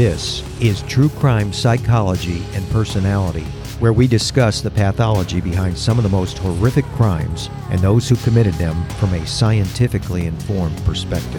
This is True Crime Psychology and Personality, where we discuss the pathology behind some of the most horrific crimes and those who committed them from a scientifically informed perspective.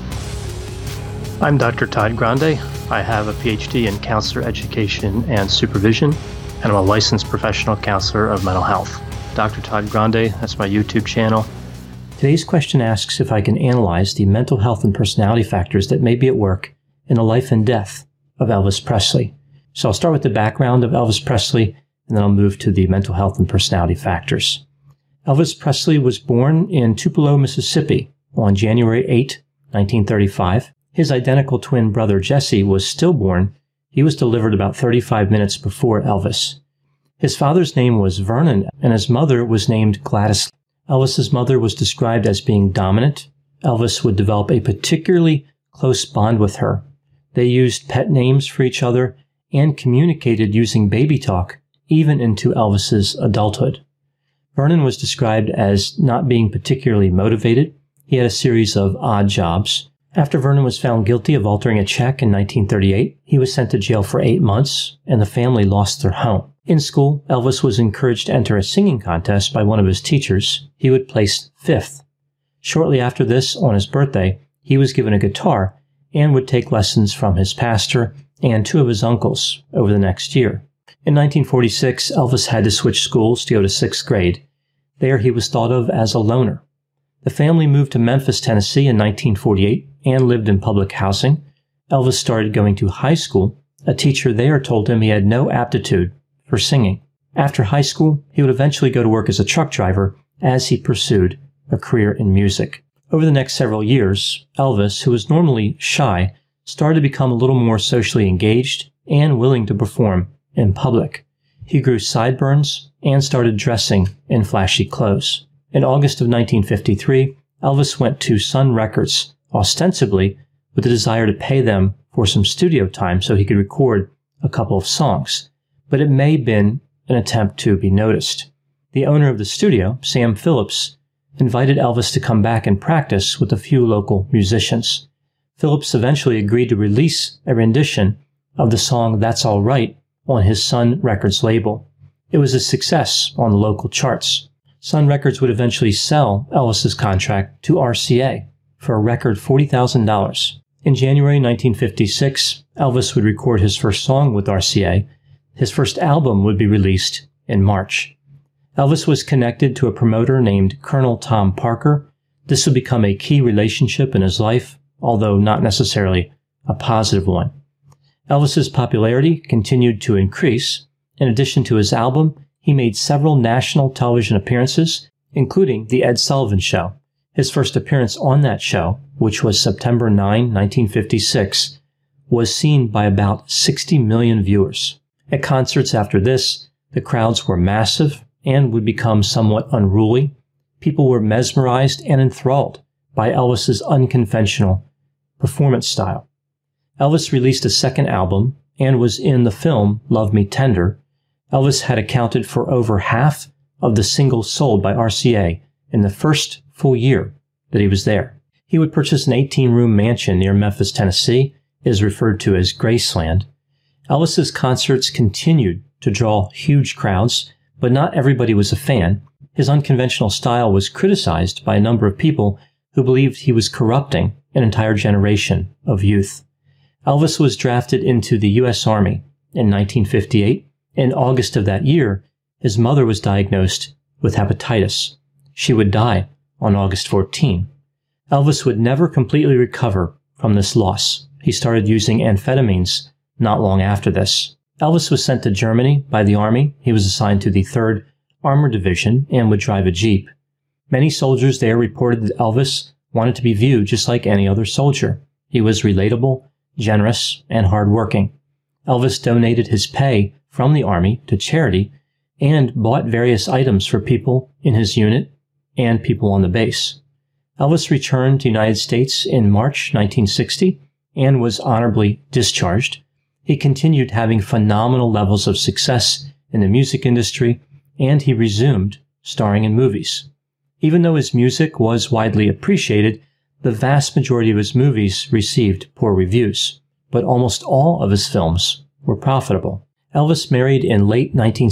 I'm Dr. Todd Grande. I have a PhD in counselor education and supervision, and I'm a licensed professional counselor of mental health. Dr. Todd Grande, that's my YouTube channel. Today's question asks if I can analyze the mental health and personality factors that may be at work in the life and death of Elvis Presley. So I'll start with the background of Elvis Presley, and then I'll move to the mental health and personality factors. Elvis Presley was born in Tupelo, Mississippi on January 8, 1935. His identical twin brother Jesse was stillborn. He was delivered about 35 minutes before Elvis. His father's name was Vernon, and his mother was named Gladys. Elvis's mother was described as being dominant. Elvis would develop a particularly close bond with her. They used pet names for each other and communicated using baby talk even into Elvis's adulthood. Vernon was described as not being particularly motivated. He had a series of odd jobs. After Vernon was found guilty of altering a check in 1938, he was sent to jail for 8 months, and the family lost their home. In school, Elvis was encouraged to enter a singing contest by one of his teachers. He would place 5th. Shortly after this, on his birthday, he was given a guitar and would take lessons from his pastor and 2 of his uncles over the next year. In 1946, Elvis had to switch schools to go to 6th grade. There he was thought of as a loner. The family moved to Memphis, Tennessee in 1948 and lived in public housing. Elvis started going to high school. A teacher there told him he had no aptitude for singing. After high school, he would eventually go to work as a truck driver as he pursued a career in music. Over the next several years, Elvis, who was normally shy, started to become a little more socially engaged and willing to perform in public. He grew sideburns and started dressing in flashy clothes. In August of 1953, Elvis went to Sun Records, ostensibly with the desire to pay them for some studio time so he could record a couple of songs. But it may have been an attempt to be noticed. The owner of the studio, Sam Phillips, invited Elvis to come back and practice with a few local musicians. Phillips eventually agreed to release a rendition of the song That's All Right on his Sun Records label. It was a success on the local charts. Sun Records would eventually sell Elvis's contract to RCA for a record $40,000. In January 1956, Elvis would record his first song with RCA. His first album would be released in March. Elvis was connected to a promoter named Colonel Tom Parker. This would become a key relationship in his life, although not necessarily a positive one. Elvis's popularity continued to increase. In addition to his album, he made several national television appearances, including The Ed Sullivan Show. His first appearance on that show, which was September 9, 1956, was seen by about 60 million viewers. At concerts after this, the crowds were massive and would become somewhat unruly. People were mesmerized and enthralled by Elvis's unconventional performance style. Elvis released a second album and was in the film Love Me Tender. Elvis had accounted for over half of the singles sold by RCA in the first full year that he was there. He would purchase an 18-room mansion near Memphis, Tennessee. It is referred to as Graceland. Elvis's concerts continued to draw huge crowds, but not everybody was a fan. His unconventional style was criticized by a number of people who believed he was corrupting an entire generation of youth. Elvis was drafted into the U.S. Army in 1958. In August of that year, his mother was diagnosed with hepatitis. She would die on August 14. Elvis would never completely recover from this loss. He started using amphetamines not long after this. Elvis was sent to Germany by the Army. He was assigned to the 3rd Armored Division and would drive a Jeep. Many soldiers there reported that Elvis wanted to be viewed just like any other soldier. He was relatable, generous, and hardworking. Elvis donated his pay from the Army to charity and bought various items for people in his unit and people on the base. Elvis returned to the United States in March 1960 and was honorably discharged. He continued having phenomenal levels of success in the music industry, and he resumed starring in movies. Even though his music was widely appreciated, the vast majority of his movies received poor reviews. but almost all of his films were profitable. Elvis married in late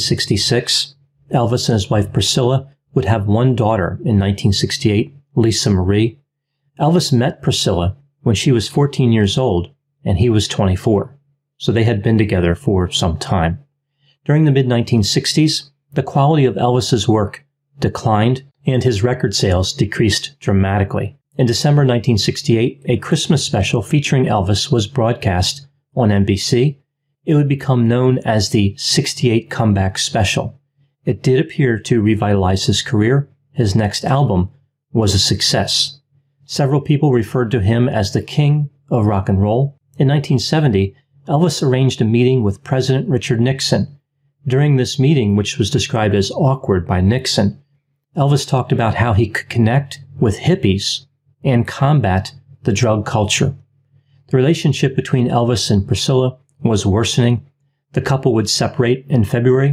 1966. Elvis and his wife Priscilla would have one daughter in 1968, Lisa Marie. Elvis met Priscilla when she was 14 years old and he was 24, so they had been together for some time. During the mid-1960s, the quality of Elvis's work declined and his record sales decreased dramatically. In December 1968, a Christmas special featuring Elvis was broadcast on NBC. It would become known as the 68 Comeback Special. It did appear to revitalize his career. His next album was a success. Several people referred to him as the king of rock and roll. In 1970, Elvis arranged a meeting with President Richard Nixon. During this meeting, which was described as awkward by Nixon, Elvis talked about how he could connect with hippies and combat the drug culture. The relationship between Elvis and Priscilla was worsening. The couple would separate in February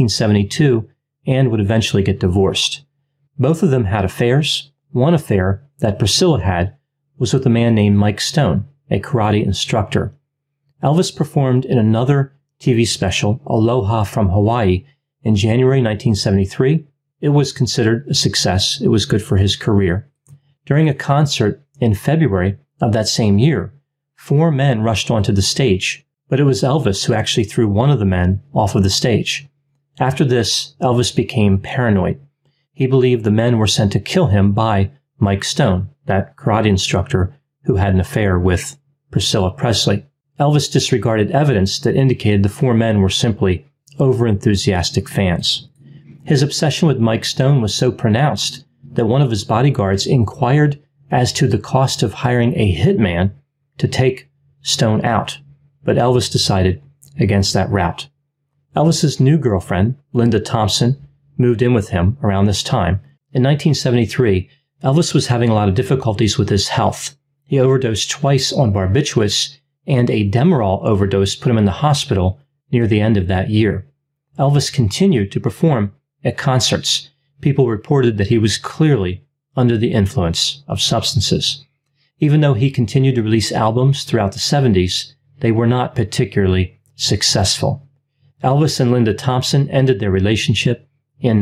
1972 and would eventually get divorced. Both of them had affairs. One affair that Priscilla had was with a man named Mike Stone, a karate instructor. Elvis performed in another TV special, Aloha from Hawaii, in January 1973. It was considered a success. It was good for his career. During a concert in February of that same year, 4 men rushed onto the stage, but it was Elvis who actually threw one of the men off of the stage. After this, Elvis became paranoid. He believed the men were sent to kill him by Mike Stone, that karate instructor who had an affair with Priscilla Presley. Elvis disregarded evidence that indicated the 4 men were simply overenthusiastic fans. His obsession with Mike Stone was so pronounced that one of his bodyguards inquired as to the cost of hiring a hitman to take Stone out, but Elvis decided against that route. Elvis's new girlfriend, Linda Thompson, moved in with him around this time. In 1973, Elvis was having a lot of difficulties with his health. He overdosed twice on barbiturates, and a Demerol overdose put him in the hospital near the end of that year. Elvis continued to perform at concerts. People reported that he was clearly under the influence of substances. Even though he continued to release albums throughout the 70s, they were not particularly successful. Elvis and Linda Thompson ended their relationship in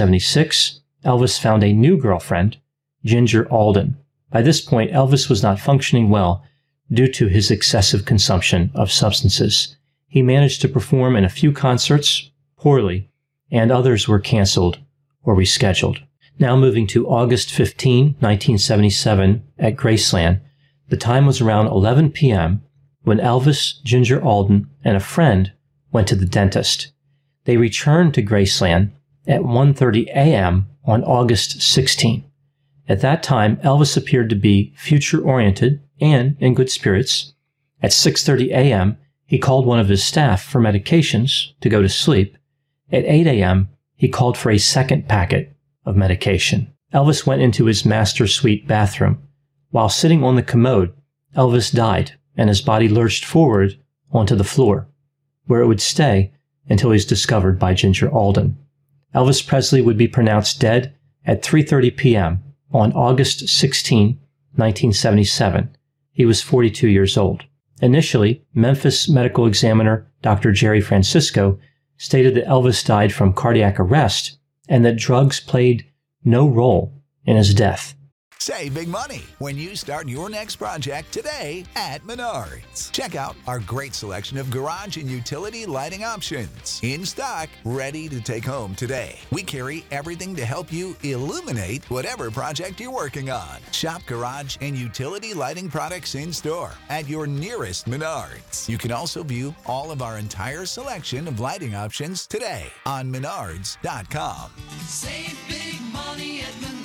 1976. Elvis found a new girlfriend, Ginger Alden. By this point, Elvis was not functioning well due to his excessive consumption of substances. He managed to perform in a few concerts poorly, and others were canceled or rescheduled. Now moving to August 15, 1977 at Graceland. The time was around 11 p.m. when Elvis, Ginger Alden, and a friend went to the dentist. They returned to Graceland at 1:30 a.m. on August 16. At that time, Elvis appeared to be future-oriented and in good spirits. At 6:30 a.m., he called one of his staff for medications to go to sleep. At 8 a.m., he called for a second packet of medication. Elvis went into his master suite bathroom. While sitting on the commode, Elvis died, and his body lurched forward onto the floor, where it would stay until he was discovered by Ginger Alden. Elvis Presley would be pronounced dead at 3:30 p.m. on August 16, 1977. He was 42 years old. Initially, Memphis medical examiner Dr. Jerry Francisco stated that Elvis died from cardiac arrest and that drugs played no role in his death. Save big money when you start your next project today at Menards. Check out our great selection of garage and utility lighting options in stock, ready to take home today. We carry everything to help you illuminate whatever project you're working on. Shop garage and utility lighting products in store at your nearest Menards. You can also view all of our entire selection of lighting options today on Menards.com. Save big money at Menards.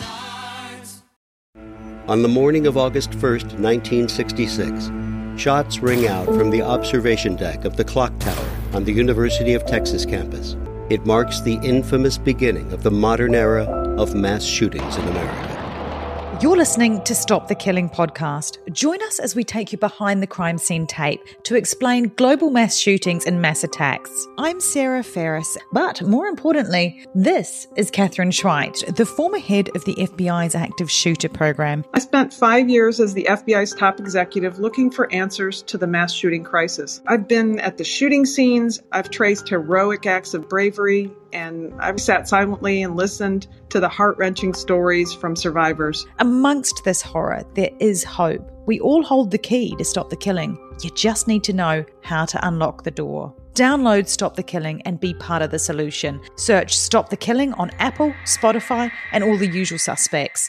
On the morning of August 1st, 1966, shots ring out from the observation deck of the clock tower on the University of Texas campus. It marks the infamous beginning of the modern era of mass shootings in America. You're listening to Stop the Killing podcast. Join us as we take you behind the crime scene tape to explain global mass shootings and mass attacks. I'm Sarah Ferris, but more importantly, this is Catherine Schweit, the former head of the FBI's active shooter program. I spent 5 years as the FBI's top executive looking for answers to the mass shooting crisis. I've been at the shooting scenes, I've traced heroic acts of bravery, and I've sat silently and listened to the heart-wrenching stories from survivors. Amongst this horror, there is hope. We all hold the key to stop the killing. You just need to know how to unlock the door. Download Stop the Killing and be part of the solution. Search Stop the Killing on Apple, Spotify, and all the usual suspects.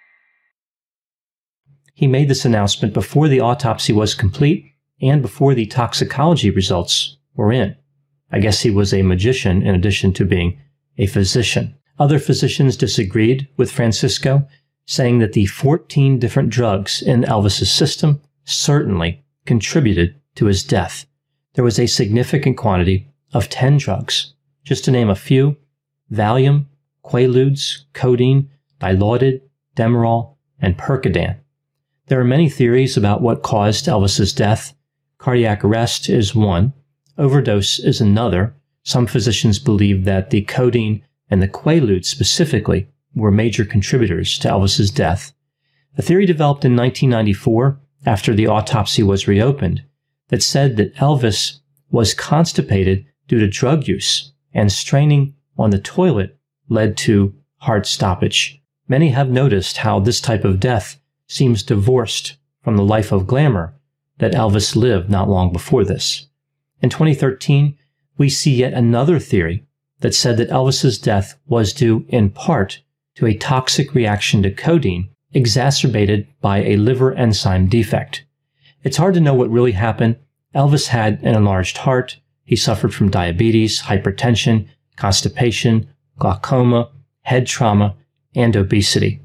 He made this announcement before the autopsy was complete and before the toxicology results were in. I guess he was a magician in addition to being a physician. Other physicians disagreed with Francisco, saying that the 14 different drugs in Elvis's system certainly contributed to his death. There was a significant quantity of 10 drugs. Just to name a few: Valium, Quaaludes, codeine, Dilaudid, Demerol, and Percodan. There are many theories about what caused Elvis's death. Cardiac arrest is one. Overdose is another. Some physicians believe that the codeine and the Quaaludes specifically were major contributors to Elvis's death. A theory developed in 1994 after the autopsy was reopened that said that Elvis was constipated due to drug use and straining on the toilet led to heart stoppage. Many have noticed how this type of death seems divorced from the life of glamour that Elvis lived not long before this. In 2013, we see yet another theory that said that Elvis's death was due in part to a toxic reaction to codeine exacerbated by a liver enzyme defect. It's hard to know what really happened. Elvis had an enlarged heart. He suffered from diabetes, hypertension, constipation, glaucoma, head trauma, and obesity.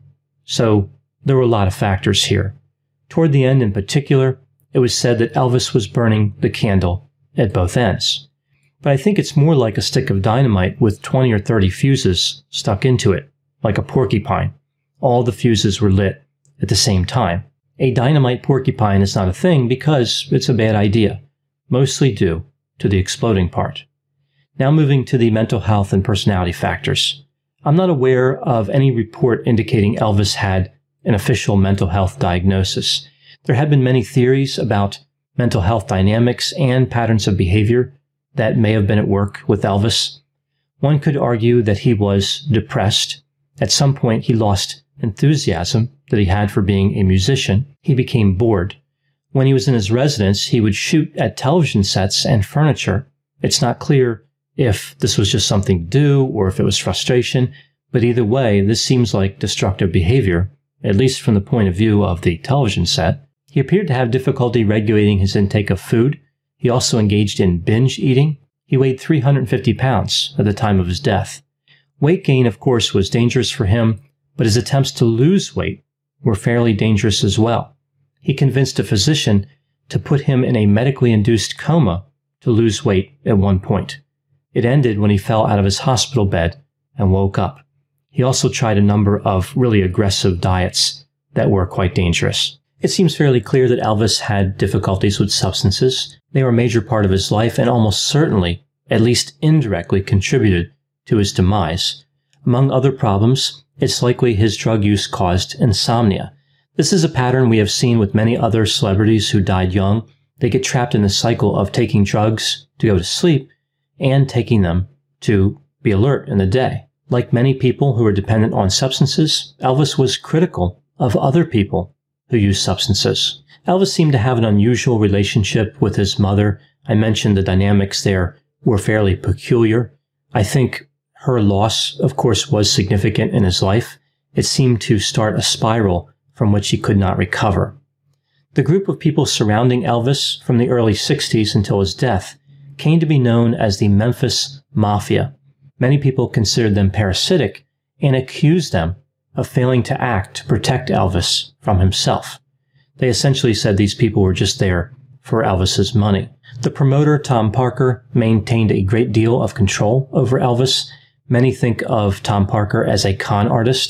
So there were a lot of factors here. Toward the end in particular, it was said that Elvis was burning the candle at both ends. But I think it's more like a stick of dynamite with 20 or 30 fuses stuck into it, like a porcupine. All the fuses were lit at the same time. A dynamite porcupine is not a thing because it's a bad idea, mostly due to the exploding part. Now moving to the mental health and personality factors. I'm not aware of any report indicating Elvis had an official mental health diagnosis. There have been many theories about mental health dynamics and patterns of behavior that may have been at work with Elvis. One could argue that he was depressed. At some point, he lost enthusiasm that he had for being a musician. He became bored. When he was in his residence, he would shoot at television sets and furniture. It's not clear if this was just something to do or if it was frustration, but either way, this seems like destructive behavior, at least from the point of view of the television set. He appeared to have difficulty regulating his intake of food. He also engaged in binge eating. He weighed 350 pounds at the time of his death. Weight gain, of course, was dangerous for him, but his attempts to lose weight were fairly dangerous as well. He convinced a physician to put him in a medically induced coma to lose weight at one point. It ended when he fell out of his hospital bed and woke up. He also tried a number of really aggressive diets that were quite dangerous. It seems fairly clear that Elvis had difficulties with substances. They were a major part of his life and almost certainly, at least indirectly, contributed to his demise. Among other problems, it's likely his drug use caused insomnia. This is a pattern we have seen with many other celebrities who died young. They get trapped in the cycle of taking drugs to go to sleep and taking them to be alert in the day. Like many people who are dependent on substances, Elvis was critical of other people who use substances. Elvis seemed to have an unusual relationship with his mother. I mentioned the dynamics there were fairly peculiar. I think her loss, of course, was significant in his life. It seemed to start a spiral from which he could not recover. The group of people surrounding Elvis from the early 60s until his death came to be known as the Memphis Mafia. Many people considered them parasitic and accused them of failing to act to protect Elvis from himself. They essentially said these people were just there for Elvis's money. The promoter, Tom Parker, maintained a great deal of control over Elvis. Many think of Tom Parker as a con artist.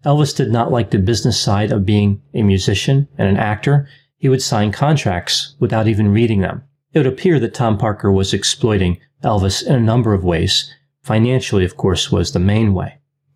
Elvis did not like the business side of being a musician and an actor. He would sign contracts without even reading them. It would appear that Tom Parker was exploiting Elvis in a number of ways. Financially, of course, was the main way.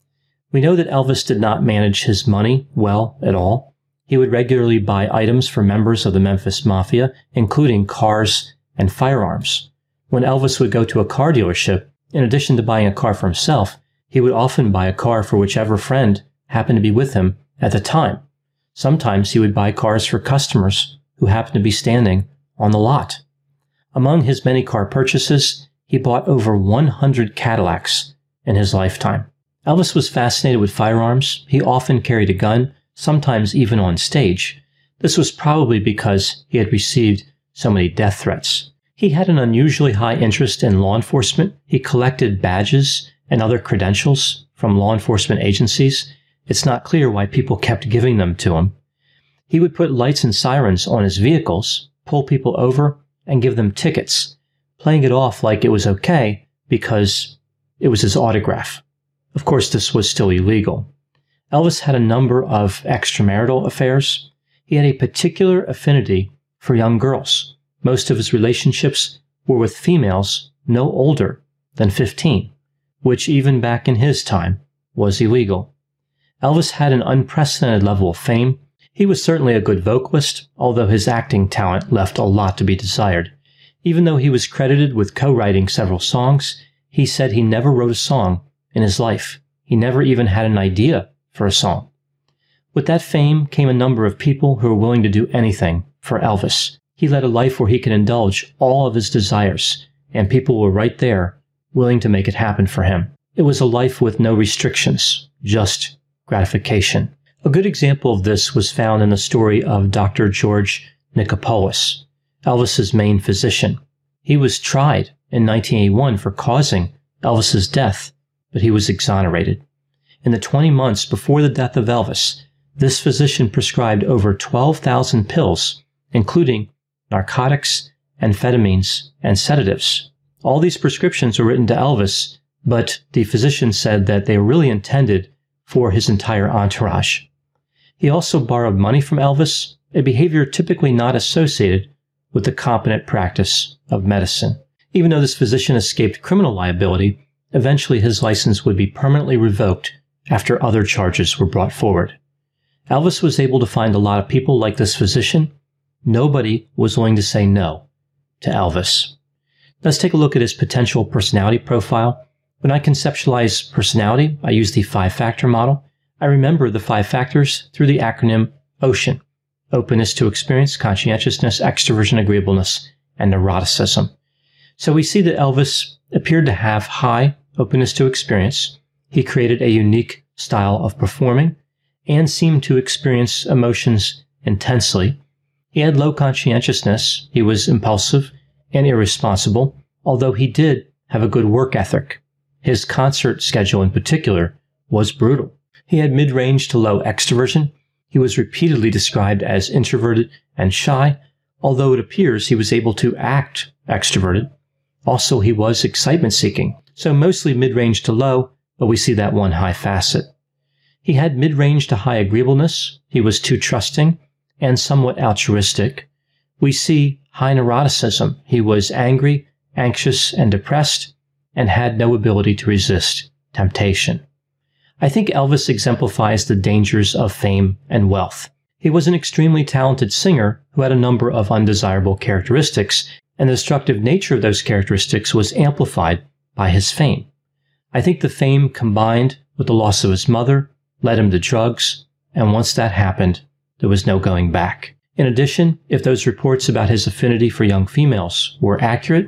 We know that Elvis did not manage his money well at all. He would regularly buy items for members of the Memphis Mafia, including cars and firearms. When Elvis would go to a car dealership, in addition to buying a car for himself, he would often buy a car for whichever friend happened to be with him at the time. Sometimes he would buy cars for customers who happened to be standing on the lot. Among his many car purchases, he bought over 100 Cadillacs in his lifetime. Elvis was fascinated with firearms. He often carried a gun, sometimes even on stage. This was probably because he had received so many death threats. He had an unusually high interest in law enforcement. He collected badges and other credentials from law enforcement agencies. It's not clear why people kept giving them to him. He would put lights and sirens on his vehicles, pull people over, and give them tickets, playing it off like it was okay because it was his autograph. Of course, this was still illegal. Elvis had a number of extramarital affairs. He had a particular affinity for young girls. Most of his relationships were with females no older than 15, which even back in his time was illegal. Elvis had an unprecedented level of fame. He was certainly a good vocalist, although his acting talent left a lot to be desired. Even though he was credited with co-writing several songs, he said he never wrote a song in his life. He never even had an idea for a song. With that fame came a number of people who were willing to do anything for Elvis. He led a life where he could indulge all of his desires, and people were right there, willing to make it happen for him. It was a life with no restrictions, just gratification. A good example of this was found in the story of Dr. George Nicopolis, Elvis's main physician. He was tried in 1981 for causing Elvis's death, but he was exonerated. In the 20 months before the death of Elvis, this physician prescribed over 12,000 pills, including narcotics, amphetamines, and sedatives. All these prescriptions were written to Elvis, but the physician said that they were really intended for his entire entourage. He also borrowed money from Elvis, a behavior typically not associated with the competent practice of medicine. Even though this physician escaped criminal liability, eventually his license would be permanently revoked after other charges were brought forward. Elvis was able to find a lot of people like this physician. Nobody was willing to say no to Elvis. Let's take a look at his potential personality profile. When I conceptualize personality, I use the 5-factor model. I remember the 5 factors through the acronym OCEAN: openness to experience, conscientiousness, extroversion, agreeableness, and neuroticism. So we see that Elvis appeared to have high openness to experience. He created a unique style of performing and seemed to experience emotions intensely. He had low conscientiousness. He was impulsive and irresponsible, although he did have a good work ethic. His concert schedule in particular was brutal. He had mid-range to low extroversion. He was repeatedly described as introverted and shy, although it appears he was able to act extroverted. Also, he was excitement-seeking, so mostly mid-range to low, but we see that one high facet. He had mid-range to high agreeableness. He was too trusting and somewhat altruistic. We see high neuroticism. He was angry, anxious, and depressed, and had no ability to resist temptation. I think Elvis exemplifies the dangers of fame and wealth. He was an extremely talented singer who had a number of undesirable characteristics, and the destructive nature of those characteristics was amplified by his fame. I think the fame combined with the loss of his mother led him to drugs, and once that happened, there was no going back. In addition, if those reports about his affinity for young females were accurate,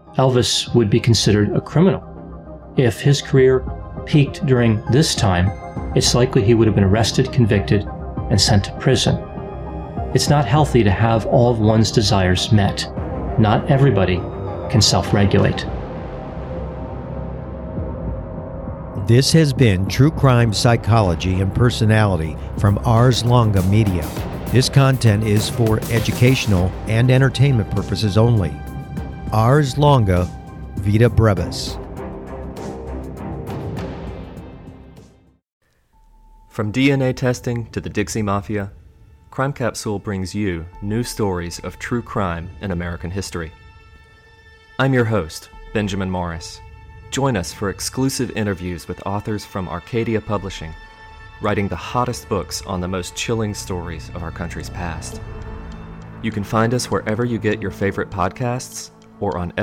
Elvis would be considered a criminal. If his career peaked during this time, it's likely he would have been arrested, convicted, and sent to prison. It's not healthy to have all of one's desires met. Not everybody can self-regulate. This has been True Crime Psychology and Personality from Ars Longa Media. This content is for educational and entertainment purposes only. Ars Longa Vita Brevis. From DNA testing to the Dixie Mafia, Crime Capsule brings you new stories of true crime in American history. I'm your host, Benjamin Morris. Join us for exclusive interviews with authors from Arcadia Publishing, writing the hottest books on the most chilling stories of our country's past. You can find us wherever you get your favorite podcasts or on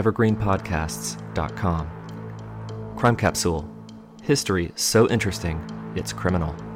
evergreenpodcasts.com. Crime Capsule. History so interesting, it's criminal.